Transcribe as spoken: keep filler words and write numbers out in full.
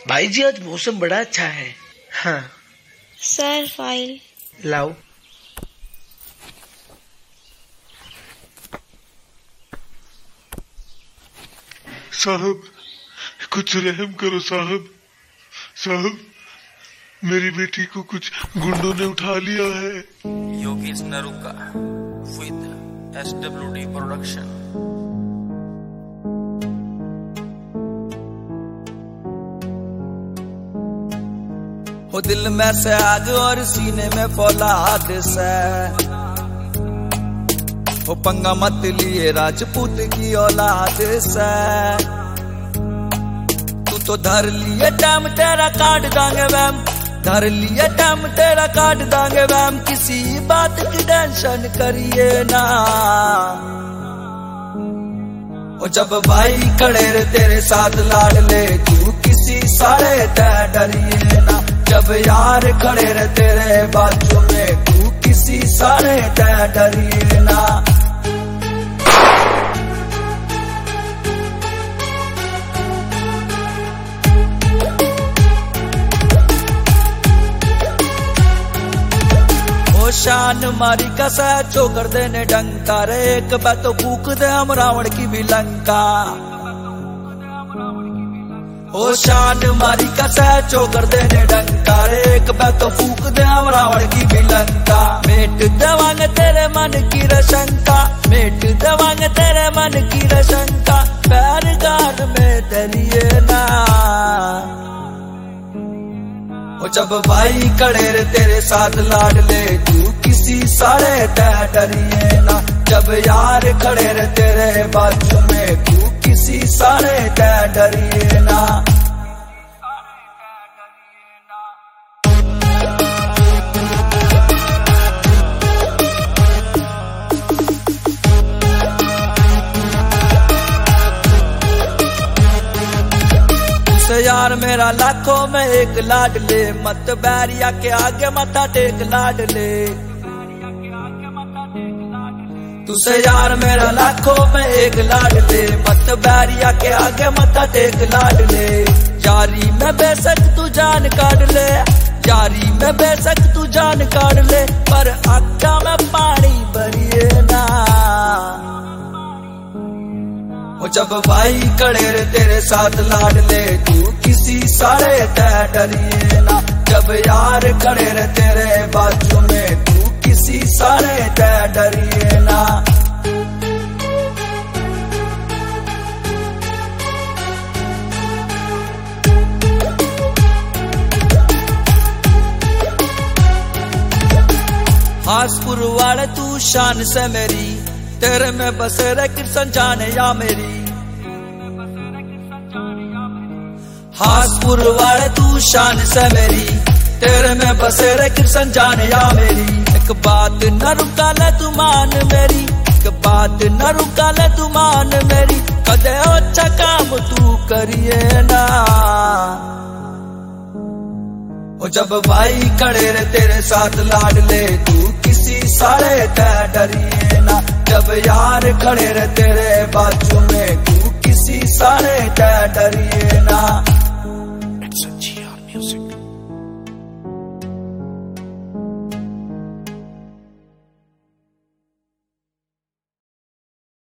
भाई जी आज मौसम बड़ा अच्छा है। हाँ सर फाइल लाओ। साहब कुछ रहम करो साहब। साहब मेरी बेटी को कुछ गुंडों ने उठा लिया है। Yogesh Naruka with S W D production. हो दिल में से आग और सीने में फौलाद से, हो पंगा मत लिए राजपूत की औलाद से। तू तो धर लिए टाइम तेरा काट दांगे वैम, धर लिए टाइम तेरा काट दांगे वैम। किसी बात की टेंशन करिए ना, ओ जब भाई खड़े रे तेरे साथ लाड ले, तू किसी सारे ते डरिए ना। जब यार खड़े रे तेरे बाजू में, तू किसी सारे ते डरिए ना। शान मारी कसा चोकर देने डंका रे, एक बात तो फूक दे हम रावण की भी लंका। ओ शान मारी कसा चोकर देने डंका रे, एक बात तो फूक दे हम रावण की भी लंका। मेट दवांग तेरे मन की रशंका, मेट दवांग तेरे मन की रशंका। पैर गार में दरिए ना, ओ जब भाई खड़े रे तेरे साथ लाड ले, तू किसी सारे ते डरिए ना। जब यार खड़े रे तेरे बाजू में, तू किसी सारे ते डरिए ना। यार मेरा लाखों में एक लाड ले, मत बैरिया के आगे मथा टेक लाड ले। तुझसे यार मेरा लाखों में एक लाड ले, मत बैरिया के आगे मथा टेक लाड ले। यारी में बेशक तू जान काट ले, यारी में बेशक तू जान काट ले, पर आँखों में पानी भरिए ना। ओ जब भाई खड़े रे तेरे साथ लाड ले, तू किसी सारे ते डरिए ना। जब यार खड़े रे तेरे बाजू में, तू किसी सारे ते डरिए ना। हासपुर वाले तू शान से मेरी, तेरे में बसे रे कृष्ण जाने या मेरी। हासपुर वाले तू शान से मेरी, तेरे में बसे रे कृष्ण जाने या मेरी। एक बात न रुका ले तू मान मेरी, एक बात न रुका ले तू मान मेरी। कदे अच्छा काम तू करिए ना, ओ जब भाई खड़े रे तेरे साथ लाड ले, तू किसी सारे ते डरिए ना। जब यार खड़े रे तेरे बाजू में, तू किसी सारे ते डरिए ना।